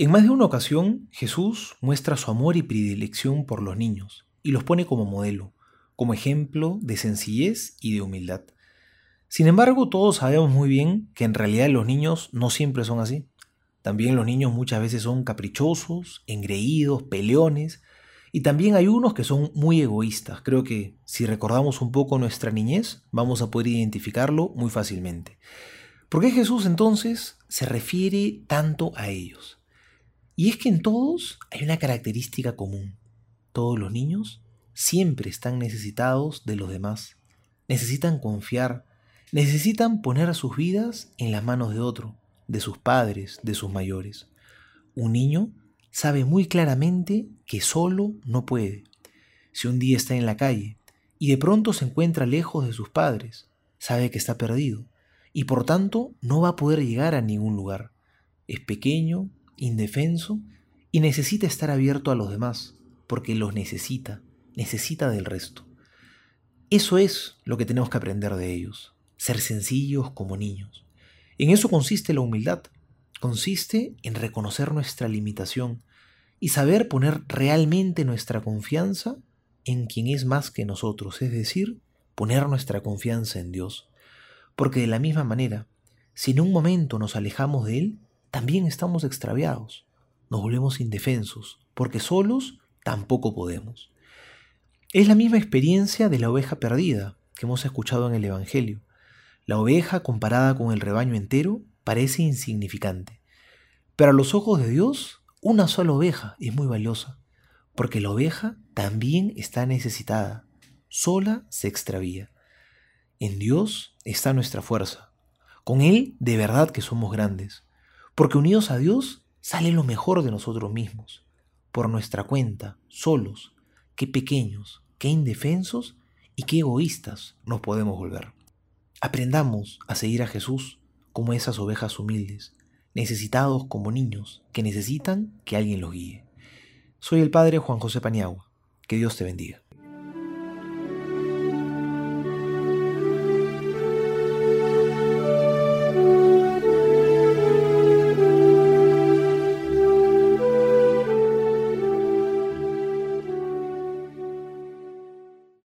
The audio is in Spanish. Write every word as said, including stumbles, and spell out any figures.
En más de una ocasión, Jesús muestra su amor y predilección por los niños y los pone como modelo, como ejemplo de sencillez y de humildad. Sin embargo, todos sabemos muy bien que en realidad los niños no siempre son así. También los niños muchas veces son caprichosos, engreídos, peleones, y también hay unos que son muy egoístas. Creo que si recordamos un poco nuestra niñez, vamos a poder identificarlo muy fácilmente. ¿Por qué Jesús entonces se refiere tanto a ellos? Y es que en todos hay una característica común. Todos los niños siempre están necesitados de los demás. Necesitan confiar, necesitan poner sus vidas en las manos de otro, de sus padres, de sus mayores. Un niño sabe muy claramente que solo no puede. Si un día está en la calle y de pronto se encuentra lejos de sus padres, sabe que está perdido y por tanto no va a poder llegar a ningún lugar. Es pequeño, indefenso y necesita estar abierto a los demás, porque los necesita, necesita del resto. Eso es lo que tenemos que aprender de ellos, ser sencillos como niños. En eso consiste la humildad, consiste en reconocer nuestra limitación y saber poner realmente nuestra confianza en quien es más que nosotros, es decir, poner nuestra confianza en Dios. Porque de la misma manera, si en un momento nos alejamos de Él, también estamos extraviados, nos volvemos indefensos, porque solos tampoco podemos. Es la misma experiencia de la oveja perdida que hemos escuchado en el Evangelio. La oveja, comparada con el rebaño entero, parece insignificante, pero a los ojos de Dios, una sola oveja es muy valiosa, porque la oveja también está necesitada, sola se extravía. En Dios está nuestra fuerza. Con Él de verdad que somos grandes, porque unidos a Dios sale lo mejor de nosotros mismos. Por nuestra cuenta, solos, qué pequeños, qué indefensos y qué egoístas nos podemos volver. Aprendamos a seguir a Jesús como esas ovejas humildes, necesitados como niños que necesitan que alguien los guíe. Soy el Padre Juan José Paniagua. Que Dios te bendiga.